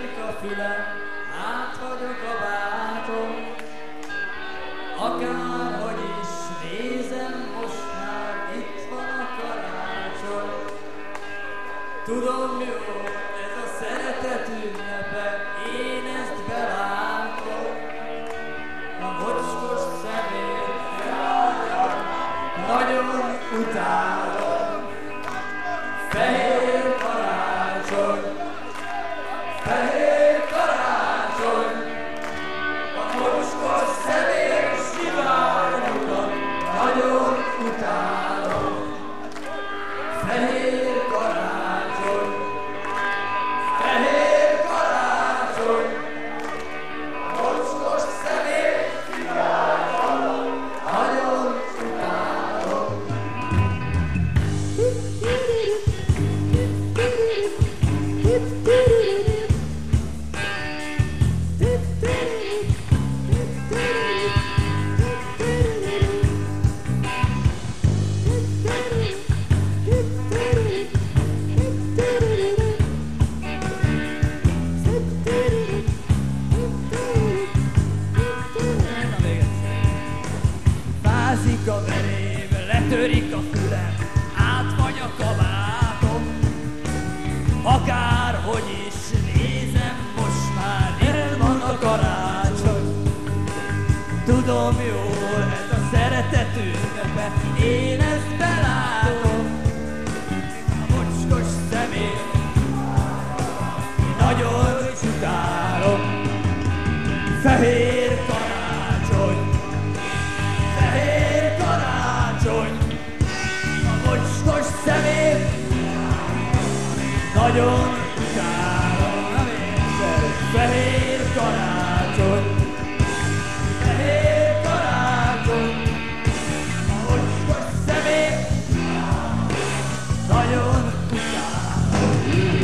letörik a fülem, át vagyok a bátor. Akárhogy is nézem, most már itt van a karácsony. Tudom jó, ez a szeretet ünnepe, én ezt belátom. A mocskos szemét nagyon utálom. Fehér karácsony, fehér karácsony, a mocskos szemét siványokat nagyon utálom. Fehér karácsony, fehér karácsony, a mocskos szemét siványokat nagyon utálom. Fázik a verém, letörik a fülem, átfagy a kabátom. Akárhogy is nézem, most már itt van a karácsony. Tudom jól, ez a szeretet ünnepe, én ezt belátom. A mocskos szemét nagyon utálom. Fehér karácsony, fehér karácsony, a mocskos szemét nagyon utálom. Nem érzed? Fehér karácsony, fehér karácsony, a mocskos szemét nagyon utálom.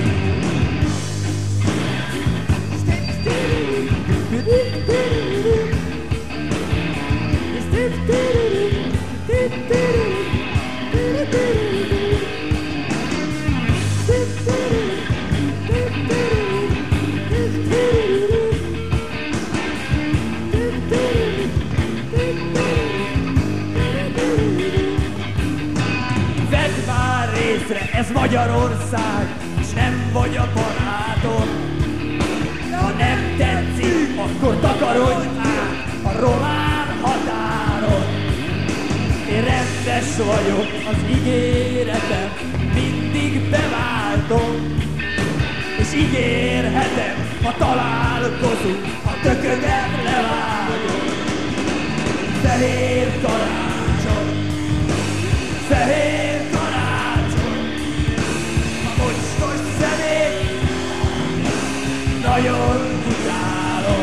Vedd már részre, ez Magyarország, és nem vagy a barátom. Ha nem tetszik, akkor takarodj át a román határon. Én rendes vagyok, az ígéretem mindig beváltom. És ígérhetem, ha találkozunk, a töködet levágom. Fehér karácsony, fehér karácsony, a mocskos szemét nagyon utálom.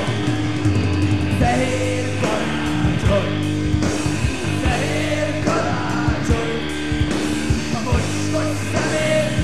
Fehér karácsony, fehér karácsony, a mocskos szemét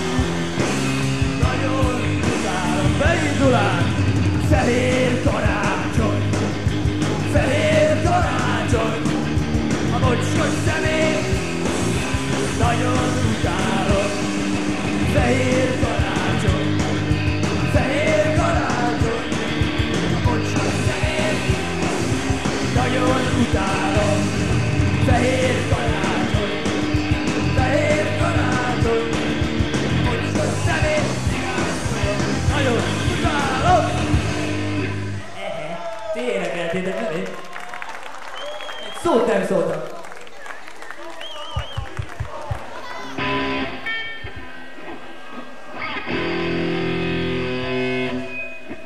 nagyon utálom. Beindulás! Fehér karácsony, fehér karácsony, a mocskos szemét nagyon utálom. Fehér karácsony, fehér karácsony, a mocskos szemét nagyon utálom. Fehér karácsony, fehér karácsony, a mocskos szemét nagyon utálom. Ti énekeltétek, nem én? Egy szót nem szóltam.